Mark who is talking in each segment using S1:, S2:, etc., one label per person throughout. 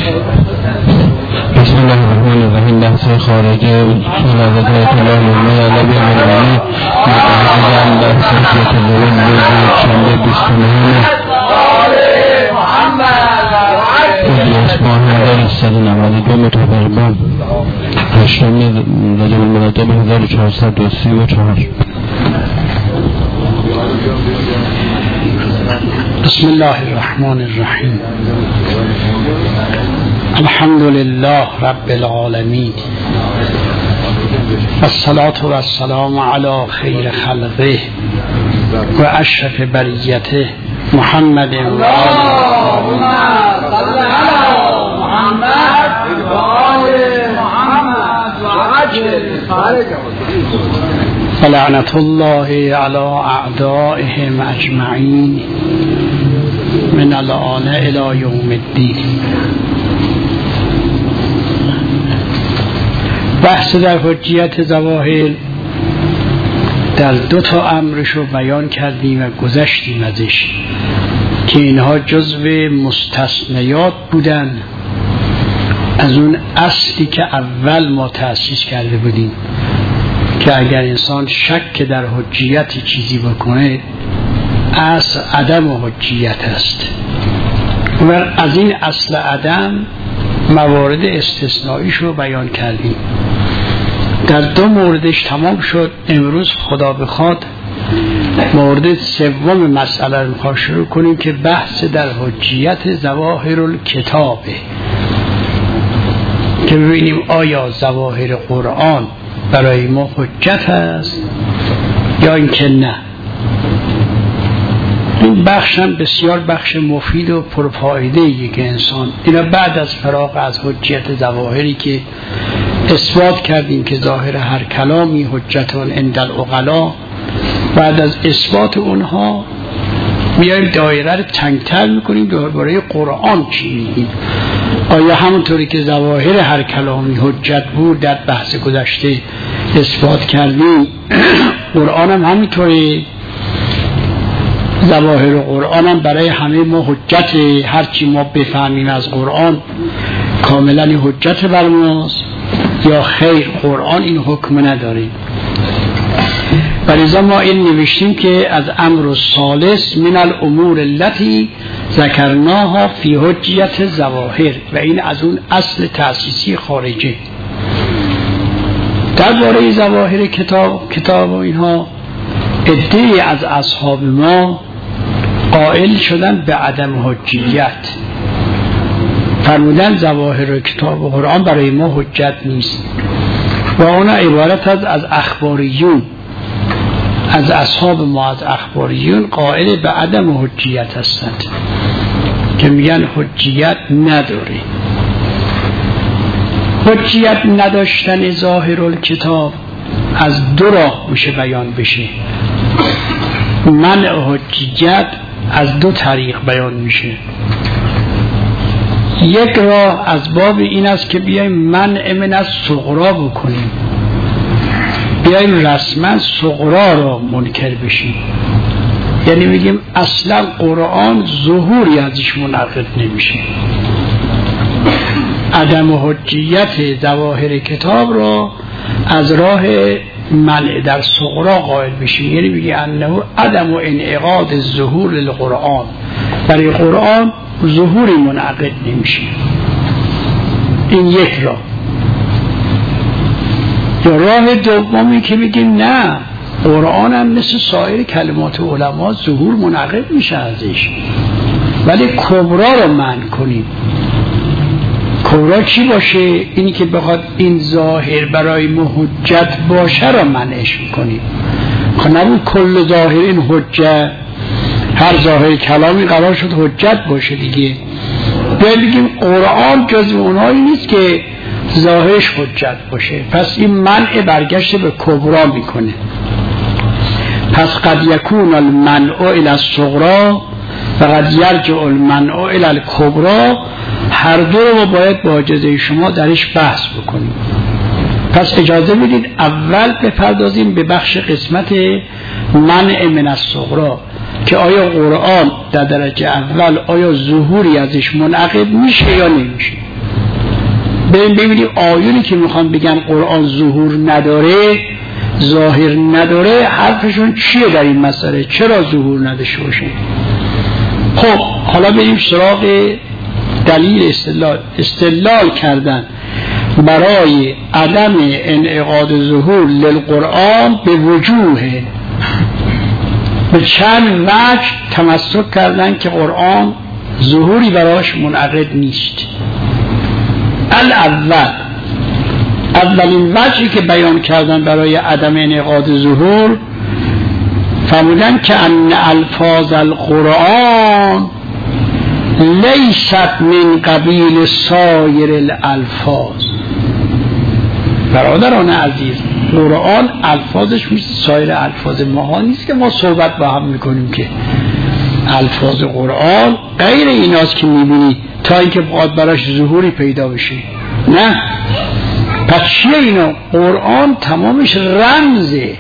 S1: بسم الله الرحمن الرحیم. بحث خارجه ملاحظات علمی علوی علمی متحدن بحث تدوین روز شنبه 29 اسماء هزار 192 مطابق با 8 رجب المرتب 1434.
S2: بسم الله الرحمن الرحیم. الحمد لله رب العالمین والصلاة والسلام علی خیر خلقه و اشرف بریته محمد و فلعنة الله على اعدائهم اجمعین من الآن الى یوم الدین. بحث در حجیت ظواهر در دو تا امرشو بیان کردیم و گذشتیم ازش که اینها جزو مستثنیات بودن از اون اصلی که اول ما تأسیس کرده بودیم که اگر انسان شک در حجیت چیزی بکنه اصل عدم حجیت است و از این اصل عدم موارد استثنائیش رو بیان کردیم. در دو موردش تمام شد. امروز خدا بخواد مورد سوم مسئله رو میخوام شروع کنیم که بحث در حجیت ظواهر الکتابه که ببینیم آیا ظواهر قرآن برای ما حجت است یا اینکه نه. این بخش هم بسیار بخش مفید و پرفایده‌ایه که انسان اینا بعد از فراغ از حجیت ظواهری که اثبات کردیم که ظاهر هر کلامی حجتان عند العقلا، بعد از اثبات اونها میایم دایره رو تنگتر میکنیم درباره قرآن چی میگیم. آیا همونطوری که ظواهر هر کلامی حجت بود در بحث گذشته اثبات کردیم قرآن هم همینطوری؟ ظواهر قرآن هم برای همه ما حجت، هرچی ما بفهمیم از قرآن کاملا حجت بر ماست یا خیر قرآن این حکم نداره؟ بلذا ما این نوشتیم که از امر الثالث من الامور التي ذکرناها فی حجیت ظواهر و این از اون اصل تأسیسی خارجه. درباره ظواهر کتاب و اینها عده‌ای از اصحاب ما قائل شدن به عدم حجیت، فرمودن ظواهر کتاب و قرآن برای ما حجت نیست و اونا عبارت از اخباریون، از اصحاب ما از اخباریون قائل به عدم حجیت هستند که میگن حجیت نداره. حجیت نداشتن ظاهر الکتاب از دو راه میشه بیان بشه. منع حجیت از دو طریق بیان میشه. یک راه از باب این است که بیایم منع من از صغرا بکنیم، بیایم رسما صغرا را منکر بشیم، یعنی میگیم اصلا قرآن ظهوری ازش منعقد نمیشه. عدم حجیت ظواهر کتاب را از راه منع در صغرا قائل بشیم، یعنی میگه انه عدم انعقاد ظهور للقرآن، برای قرآن ظهوری منعقد نمیشه. این یک راه. یا راه دومی که میگیم نه قرآن هم مثل سایر کلمات علما ظهور منعقد میشه ازش، ولی کبرا رو منع کنیم. کبرا چی باشه؟ اینی که بخواد این ظاهر برای ما حجت باشه رو منعش میکنیم. خب نبود کل ظاهر این حجت، هر ظاهر کلامی قرار شد حجت باشه دیگه. بگیم قرآن جز اونهایی نیست که ظاهرش حجت باشه، پس این منع برگشت به کبرا میکنه. پس قد یکون المنع الی الصغرا و قد یرجع المنع الی الکبرا، هر دو رو باید با اجازه شما درش بحث بکنیم. پس اجازه بدید اول بپردازیم به بخش قسمت منع من الصغرا که آیا قرآن در درجه اول آیا ظهوری ازش منعقد میشه یا نمیشه. ببینید آیونی که میخوان بگن قرآن ظهور نداره، ظاهر نداره، حرفشون چیه در این مسئله؟ چرا ظهور نداشته باشه؟ خب حالا بریم سراغ دلیل استدلال کردن برای عدم انعقاد ظهور للقرآن به وجوه، به چند وجه تمسک کردن که قرآن ظهوری براش منعقد نیست. اولین وجهی که بیان کردن برای عدم انعقاد ظهور فرمودن که ان الفاظ القرآن لیست من قبیل سایر الالفاظ. برادران عزیز، قرآن الفاظش مثل سایر الفاظ ما نیست که ما صحبت با هم میکنیم، که الفاظ قرآن غیر ایناست که میبینی تا اینکه باید براش ظهوری پیدا بشه. نه، پس چیه اینا؟ قرآن تمامش رمزه.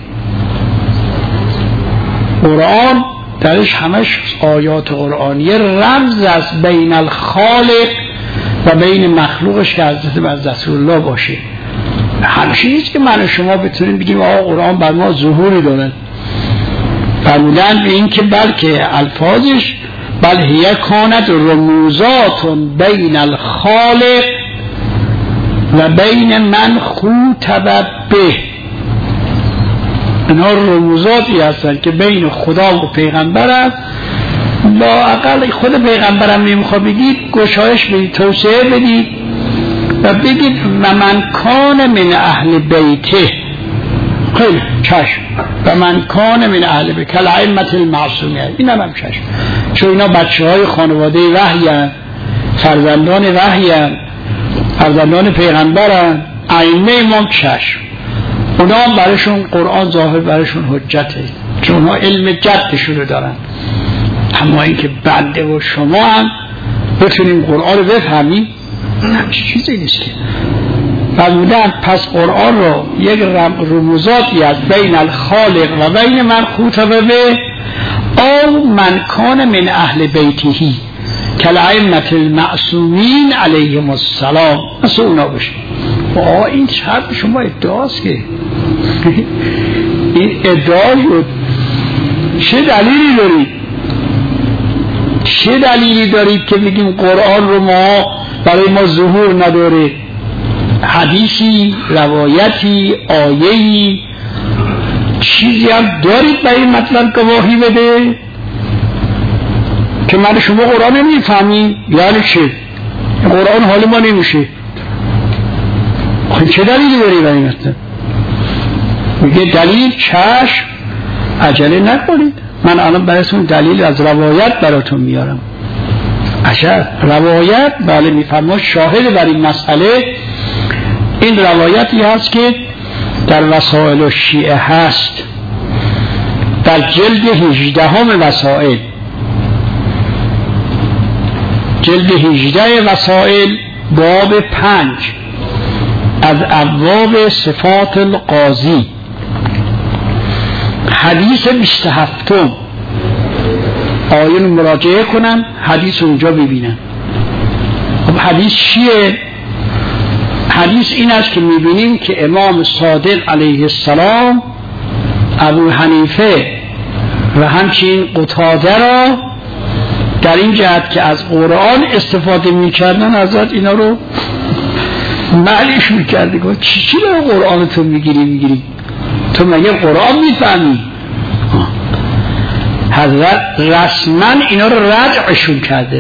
S2: قرآن درش همش آیات قرآنیه رمز است بین الخالق و بین مخلوقش که حضرت رسول الله باشه. همشه نیست که من و شما بتونیم بگیم آقا قرآن بر ما ظهوری داره. فرمودن به این که بلکه الفاظش بل هی کانت رموزات بین الخالق و بین من خوطب به. اینها رموزاتی هستن که بین خدا و پیغمبر است. لااقل خود پیغمبرم نمیخواد بگید، گشایش بدید، توسعه بدید و بگید و من کان من اهل بیته. خیلی چشم. و من کان من اهل بیته کالائمة المعصومین. این هم چشم، چون اینا بچه های خانواده وحی هستند، فرزندان وحی هستند، فرزندان پیغمبر هستند، ائمه امام. چشم، اونا برایشون قرآن ظاهر برایشون حجته، چون اونا علم جدشون رو دارن. اما اینکه بنده و شما هم بتونیم قرآن رو بفهمیم همچی چیزی نیست که فرمودن. پس قرآن رو یک رموزاتی از بین الخالق و بین من خوطب به او من کان من اهل بیتهی کالائمة المعصومین علیهم السلام، مثل اونا باشه. این شرط شما ادعاست که این ادعا شد. چه دلیلی دارید؟ چه دلیلی دارید که بگیم قرآن رو ما برای ما ظهور نداره؟ حدیثی، روایتی، آیهی، چیزی هم دارید برای این مطلب گواهی بده که من شما قرآن نمیفهمیم؟ یعنی چه؟ قرآن حال ما نمیشه. چه دلیلی داری برای این مطلب؟ میگه دلیل چشم، عجله نکنید، من الان براتون دلیل از روایت براتون میارم. عجب روایت، بله میفرما شاهد بر این مسئله. این روایتی هست که در وسائل الشیعه هست، در جلد 18 وسائل، جلد 18 وسائل، باب 5 از ابواب صفات القاضی، حدیث 27. آیون مراجعه کنن، حدیث اونجا ببینن. خب حدیث چیه؟ حدیث این است که میبینیم که امام صادق علیه السلام ابو حنیفه و همچنین قتاده را در این جهت که از قرآن استفاده میکردن حضرت اینا رو معلیش میکرده. گفت چی به قرآن تو میگیری؟ تو مگه قرآن میفهمی؟ حضرت رسما اینا رو ردعشون کرده،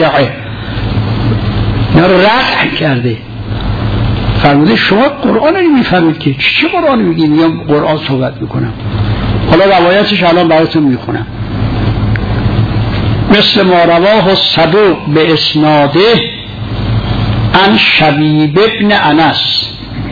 S2: اینا رو ردع کرده. فرموده شما قرآن رو میفهمید که چی قرآن میگی؟ میام قرآن صحبت میکنم. حالا روایتش الان براتون میخونم. مثل ما رواه الصدوق به اسناده عن شبیب ابن انس،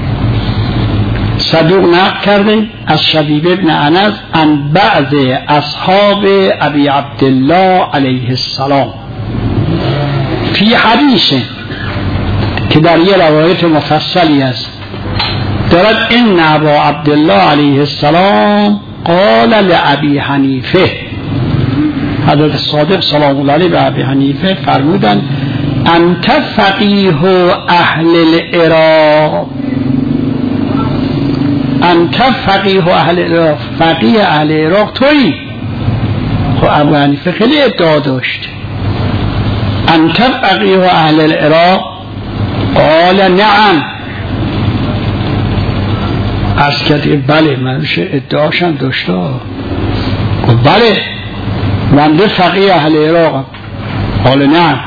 S2: صدوق نقل کرده از شبیب ابن انس عن بعض اصحاب ابی عبدالله علیه السلام فی حدیث، که در یه روایت مفصلی است دارد ان ابا عبدالله علیه السلام قال لابی حنیفه، حضرت صادق سلام الله علیه به ابی حنیفه فرمودند انت فقیه اهل العراق، انت فقیه اهل العراق، فقیه اهل العراق تویی. خب ابو حنیفه خیلی ادعا داشت. انت فقیه اهل العراق؟ قال نعم. عرض کردی بله، منش ادعاشم داشته. گفت بله من فقیه اهل العراق. قال نعم.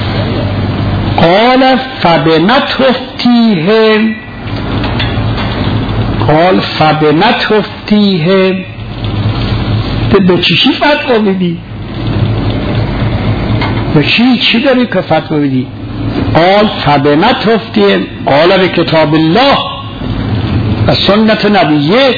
S2: قال فبما تفتیهم؟ قال فبما تفتیهم؟ به چی فتوا میدی؟ به چی داری که فتوا میدی؟ قال فبما تفتیهم؟ قال به کتاب الله و سنت نبیه.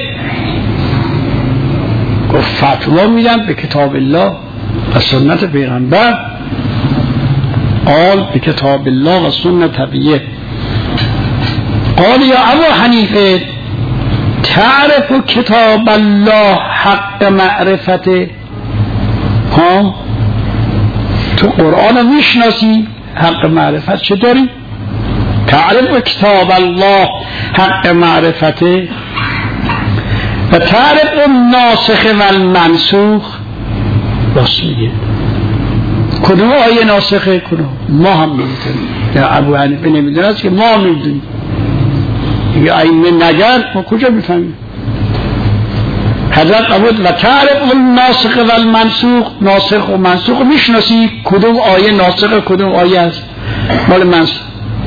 S2: گفت فتوا میدم به کتاب الله و سنت پیغمبر. قال به کتاب الله و سنت نبیه. قال یا ابو حنیفه تعرف کتاب الله حق معرفته؟ ها تو قرآن رو میشناسی؟ حق معرفت چه داری؟ تعرف کتاب الله حق معرفته و تعرف ناسخ و المنسوخ؟ راست میگه. کدوم آیه ناسخه؟ کدوم؟ ما هم میدونیم. یا ابو حنیفه نمیدونه که ما میدونیم. یا ائمه نگر ما کجا میفهمیم؟ حضرت ابود و تعرف الناسخ و المنسوخ، ناسخ و منسوخ میشناسی؟ کدوم آیه ناسخ کدوم آیه است مال منسوخ؟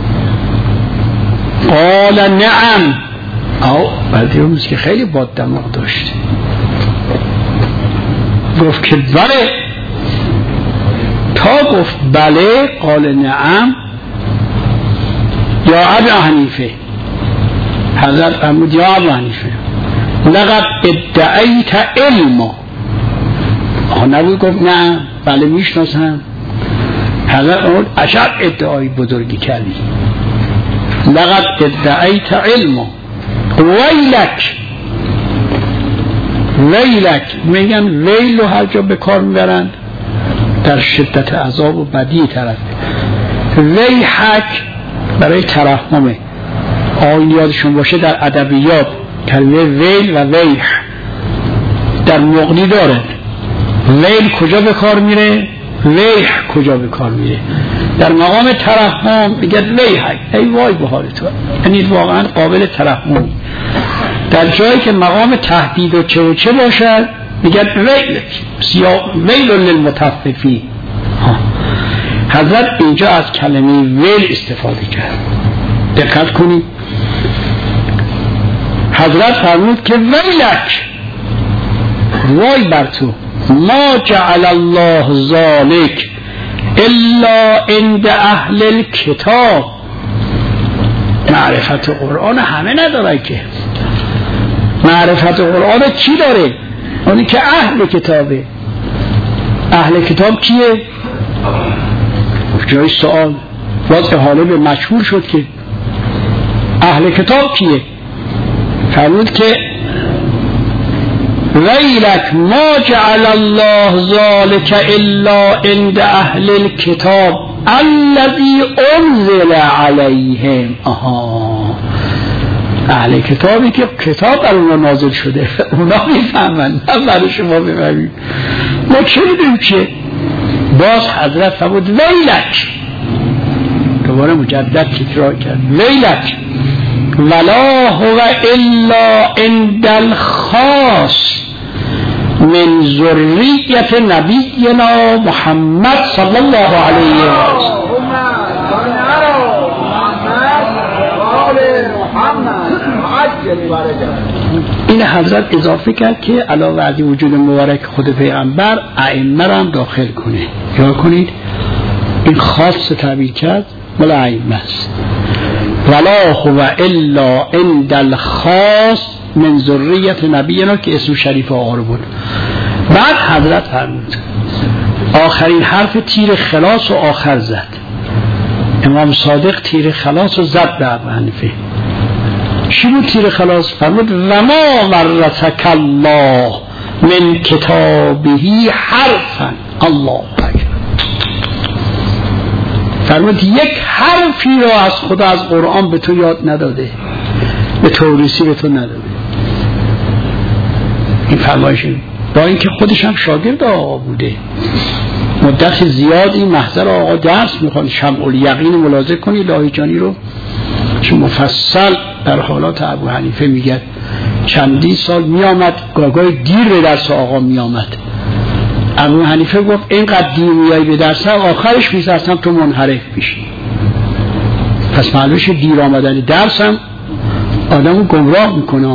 S2: قال نعم. او بعدی روز که خیلی باد دماغ داشت گفت که بله. تا گفت بله قال نعم یا ابو حنیفه. حضرت فرمود یا ابو حنیفه لقد ادعیت علما. نبود گفت نه بله میشناسم. حضرت فرمود اشد ادعای بزرگی کردی. لقد ادعیت علما ویلک. ویلک میگن ویل رو هر جا به کار میبرند در شدت عذاب و بدی طرف. ویحک برای ترحمه. آن یادشون باشه در ادبیات کلمه ویل و ویح در مغنی داره. ویل کجا به کار میره؟ ویح کجا به کار میره؟ در مقام ترحم میگه ویحک، ای وای به حال تو، یعنی واقعا قابل ترحم. در جایی که مقام تهدید و چه باشد میگه ویل للمطففین. حضرت اینجا از کلمه ویل استفاده کرد. دقت کنید. حضرت فرمود که ویلک، وای بر تو، ما جعل الله ذالک الا عند اهل الکتاب. معرفت قرآن همه نداره که. معرفت قرآن چی داره؟ اونی که اهل کتابه. اهل کتاب کیه؟ جای سوال باز احاله به مشهور شد که اهل کتاب کیه؟ فرمود که ویلک ما جعل الله ذالک الا عند اهل الکتاب الذی انزل علیهم. اهل کتابی که کتاب بر اونا نازل شده اونا میفهمن، نه برای شما بفهمید. ما چه میدونیم که باز حضرت فرمود ویلک، دوباره مجدد تکرار کرد ویلک ولا هو الا عند الخاص من ذریت نبینا محمد صلی الله علیه و سلم. این حضرت اضافه کرد که علاوه از وجود مبارک خود پیغمبر ائمه را هم داخل کنه. یا کنید این خاص تعبیر کرد مال ائمه است. ولا هو الا عند الخاص من ذریت نبینا که اسم شریف آقا رو بود. بعد حضرت فرمود آخرین حرف تیر خلاص و آخر زد. امام صادق تیر خلاص و زد به ابو حنیفه. چی بود تیر خلاص؟ فرمود و ما ورثک الله من کتابه حرفا. الله اکبر. فرمود یک حرفی را از خدا از قرآن به تو یاد نداده، به توریسی به تو نداده. این فرمایش با اینکه خودش هم شاگرد آقا بوده، مدت زیادی محضر آقا درس میخواد. شمع الیقین ملاحظه کنی لاهیجانی رو چون مفصل در حالات ابو حنیفه میگه چندی سال میامد گاگای دیر به درس آقا میامد. ابو حنیفه گفت اینقدر دیر میایی به درس آخرش میترسم تو منحرف بشی. پس معلومش دیر آمدن درس هم آدمو گمراه میکنه.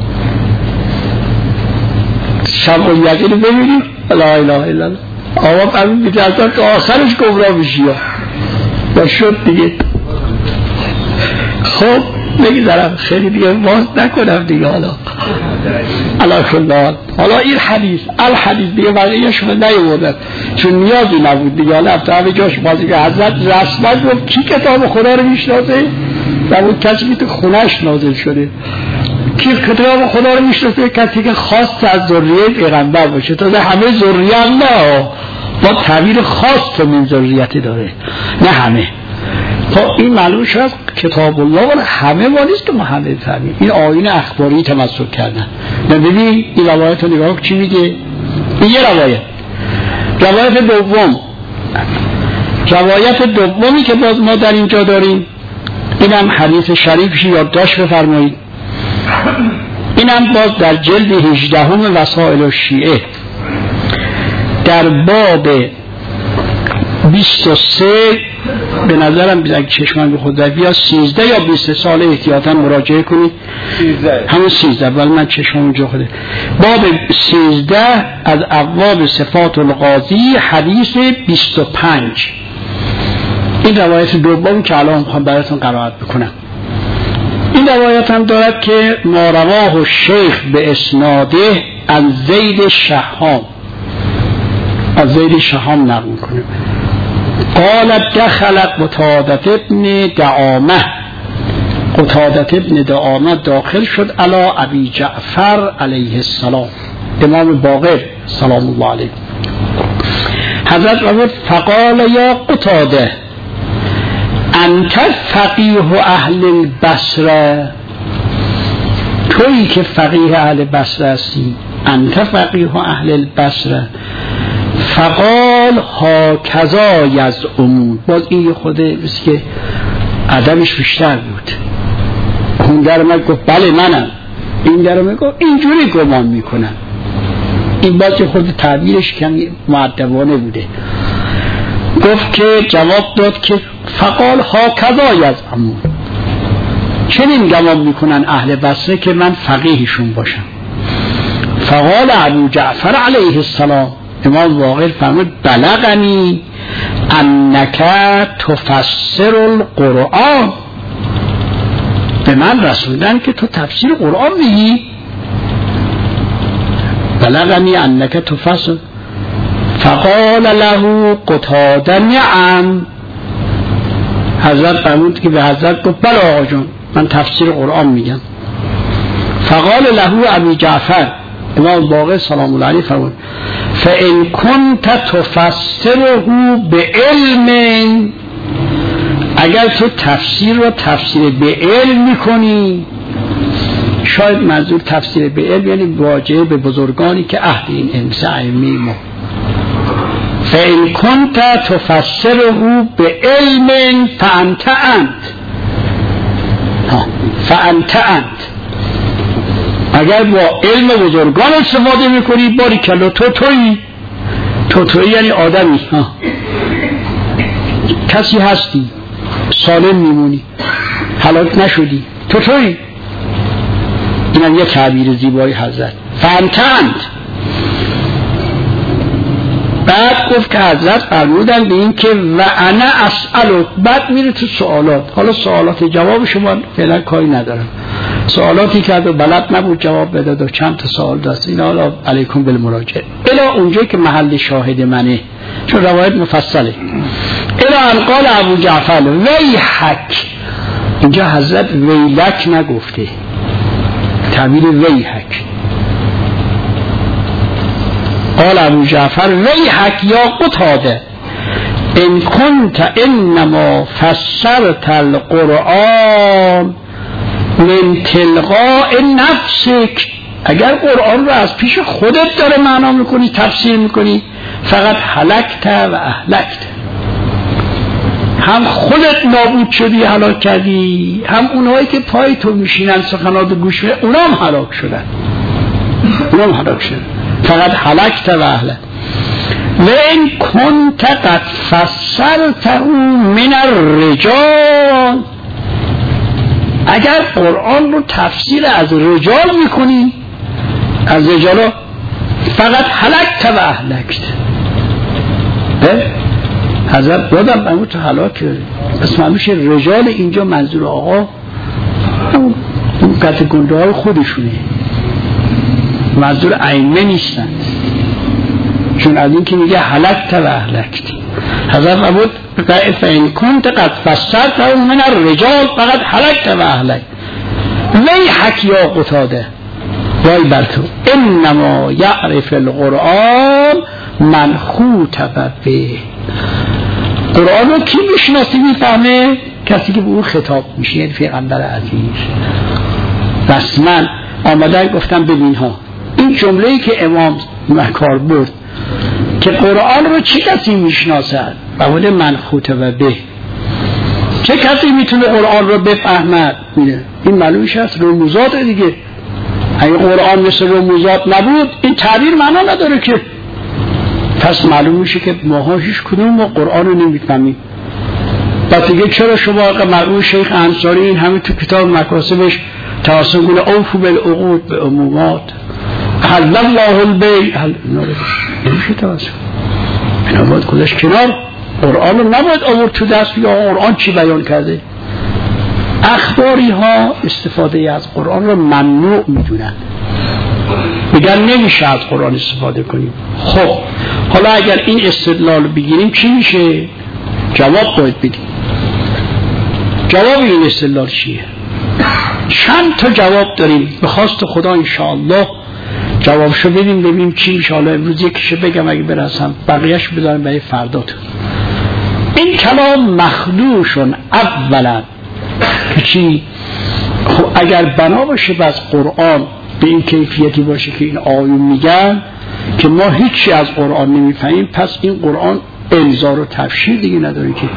S2: شمع الیقین رو ببینید لا اله الا الله آقا فرمود میترسم تو آخرش گمراه بشی یا شد دیگه. خب بگذارم خیلی دیگه باز نکنم دیگه. حالا این حدیث الحدیث دیگه بقیه شما نیوردن چون نیازی نبود دیگه. حالا افتر همه جاش بازی که حضرت رسما گفت کی کتاب خدا رو میشناسه؟ نبود کسی که تو خونش نازل شده. کی کتاب خدا رو میشناسه؟ کسی که خاص از ذریه پیغمبر باشه. تا همه ذریه هم نه با تعبیر خاص تو من ذریت داره، نه همه. خب این معلوم شد کتاب الله ولی همه ما نیست که ما همه فهمیم. این آیین اخباری تمسک کردن. ببین این روایت رو نگاه چی میگه؟ این یه روایت دومی که باز ما در اینجا داریم، اینم حدیث شریفش یادداشت بفرمایید. اینم باز در جلد 18 وسائل الشیعه در باب 23 به نظرم اگه چشمان به خود در بیا 13 یا 20 سال احتیاطا مراجعه کنید. همون 13 ولی من چشمان اونجا خوده. باب 13 از ابواب صفات القاضی حدیث 25. این روایت دوم که الان میخوام براتون قرائت بکنم. این روایت هم دارد که ما رواه الشیخ به اسناده از زید شهام نقل کنه. قالت دخلت قتادة ابن دعامه داخل شد علی ابی جعفر علیه السلام، امام باقر سلام الله علیه. حضرت فرمود فقال یا قتاده انت فقیه اهل البصره، تویی که فقیه اهل بصره هستی. انت فقیه اهل البصره. فقال ها کذا یزعمون. باز این خوده بس که عدمش بیشتر بود. اون در من گفت بله منم. این در من گفت اینجوری گمان میکنم. این باز خود تعبیرش کمی مؤدبانه بوده. گفت که جواب داد که فقال ها کذا یزعمون، چنین گمان میکنن اهل بصره که من فقیهشون باشم. فقال ابو جعفر علیه السلام، امام باقر فرمود بلغنی انک تفسر القرآن، به من رسوندن که تو تفسیر قرآن میگی. بلغنی انک تفسر. فقال له قتاده نعم. حضرت فرمود که به حضرت گفت بله آقا جون من تفسیر قرآن میگم. فقال له ابی جعفر، امام باقر سلام الله علیه فرمود فإن كنت تفسره بعلم، اگر تو تفسیر رو تفسیر به علم میکنی، شاید منظور تفسیر به علم یعنی واجه به بزرگانی که عهد این امسه ائمه ما. فإن كنت تفسره بعلم فأنت أنت، اگر با علم بزرگان استفاده میکنی باریکلا تویی یعنی آدمی کسی هستی سالم میمونی هلاک نشدی تویی. اینم یه تعبیر زیبای حضرت فانتند. بعد گفت که حضرت فرمودن به این که و انا اسألک. بعد میره تو سوالات. حالا سوالات جواب شما فعلا کاری ندارم. سوالاتی کرد و بلد نبود جواب بده و چند تا سوال داشت. این حالا علیکم بالمراجعه الی اونجایی که محل شاهد منه چون روایت مفصله. الی ان قال ابو جعفر ویحک. اینجا حضرت ویلک نگفته، تعبیر ویحک. قال ابو جعفر ویحک یا قتاده ان کنت انما فسرت القرآن من تلقاء نفسک، اگر قرآن رو از پیش خودت داره معنا میکنی تفسیر میکنی فقط هلکت و اهلکت، هم خودت نابود شدی هلاک کردی، هم اونهایی که پای تو میشینن سخنات گوش میدن اونا هم هلاک شدن، فقط هلکت و اهلکت. و این کنت قد فسرته من الرجال، اگر قرآن رو تفسیر از رجال میکنی، از رجال فقط هلکت و اهلکت. حضرت بادم امو تو هلاک کرده، پس معلومش رجال اینجا منظور آقا اون قطع گنده های خودشونه، منظور ائمه نیستند، چون از این که میگه هلکت و اهلکت. حضرت عبود فإن کنت قد فسرته من الرجال فقد هلکت و اهلکت. ویحک یا قتاده، وای بر تو، انما یعرف القرآن من خوطب به، قرآن رو کی میشناسی میفهمه؟ کسی که به اون خطاب میشه، یعنی پیغمبر عزیز. بس من آمدن گفتم ببین ها، این جمله‌ای که امام مکار برد که قرآن رو چه کسی میشناسد؟ بقول من خوطب به، چه کسی میتونه قرآن رو بفهمد؟ این معلومش هست رموزات دیگه، اگه قرآن مثل رموزات نبود این تعبیر معنا نداره که، پس معلوم میشه که ماها هیچ کدوم ما قرآن رو نمیفهمیم. بعد دیگه چرا شما مرحوم شیخ انصاری این همه تو کتاب مکاسبش توسط گونه اوفو بالعقود به عمومات حل الله البیع نمیشه توسط اینا باید کدش کنار، قرآن رو نباید آورد تو دست یا قرآن چی بیان کرده. اخباری ها استفاده از قرآن رو ممنوع میدونن، میگن نمیشه از قرآن استفاده کنیم. خب حالا اگر این استدلال بگیریم چی میشه؟ جواب باید بدیم. جواب این استدلال چیه؟ چند تا جواب داریم، به خواست خدا انشاءالله جوابشو بدیم ببینیم چی میشه. حالا امروز یکیشو بگم اگه برسم، بقیهش بذارم برای فرداتون. این کلام مخدوشون اولا که چی؟ خب اگر بنا باشه بس قرآن به این کیفیتی باشه که این آیون میگن که ما هیچی از قرآن نمیفهمیم، پس این قرآن انذار و تبشیر دیگه نداره که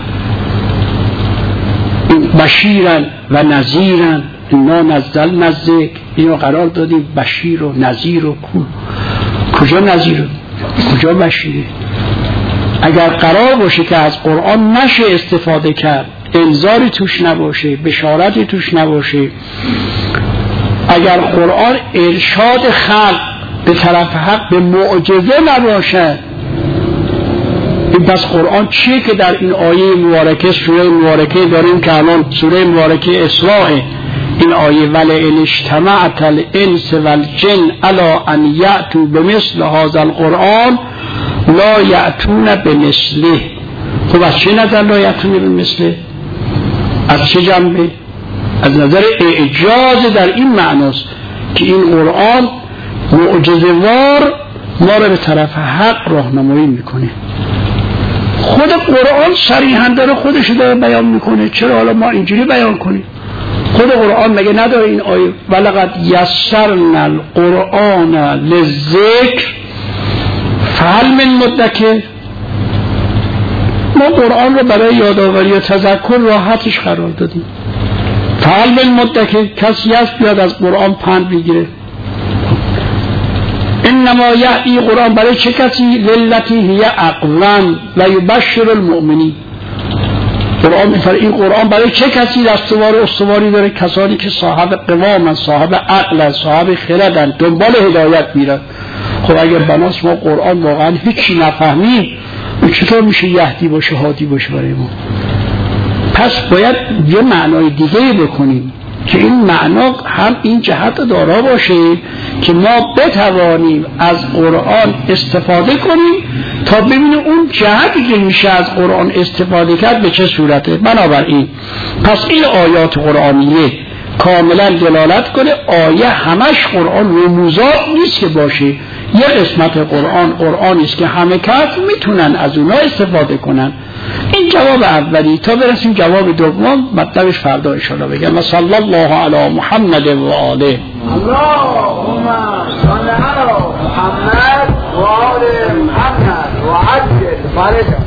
S2: بشیرن و نذیرن اینا نزل نزدیک، اینو قرار دادیم بشیر و نذیر و کجا نذیر و کجا بشیره؟ اگر قرار باشه که از قرآن نشه استفاده کرد، انذاری توش نباشه، بشارتی توش نباشه، اگر قرآن ارشاد خلق به طرف حق به معجزه نباشه، این پس قرآن چیه که در این آیه مبارکه سوره مبارکه داریم که الان سوره مبارکه اسراء، این آیه ولئن اجتمعت الانس والجن علی ان یأتوا بمثل هذا القرآن لا یأتون بمثله. خب از چه نظر لا یأتون بمثله؟ از چه جنبه؟ از نظر اعجاز در این معناست که این قرآن معجزه‌وار ما را به طرف حق راهنمایی میکنه. خود قرآن صریحاً داره خودش داره بیان میکنه، چرا حالا ما اینجوری بیان کنیم؟ خود قرآن مگه نداره این آیه ولقد یسرنا القرآن للذکر فهل من مدکر؟ ما قرآن رو برای یادآوری و تذکر راحتش قرار دادیم. فهل من مدکر؟ کسی هست بیاد از قرآن پند بگیره؟ انما یهدی قرآن برای چه کسی؟ للتی هی اقوم و یبشر المؤمنین. قرآن میفرماید این قرآن برای چه کسی استواری داره؟ کسانی که صاحب قوامن، صاحب عقل، صاحب خردن، دنبال هدایت میرن. خب اگر بناس ما قرآن واقعا هیچی نفهمیم، چطور میشه یهدی باشه هادی باشه برای ما؟ پس باید یه معنای دیگه بکنیم که این معنا هم این جهت دارا باشه که ما بتوانیم از قرآن استفاده کنیم تا ببینیم اون جهتی که میشه از قرآن استفاده کرد به چه صورته. بنابراین پس این آیات قرآنیه کاملا دلالت کنه. آیه همش قرآن رموزات نیست که باشه، یه قسمت قرآنی است که همه کس میتونن از اونها استفاده کنن. این جواب اولی. تا برسیم جواب دوم مطلبش فردا ان شاء الله بگم. صلی الله علی محمد و آله.
S3: اللهم صل علی محمد و آل محمد و عجل فرجهم.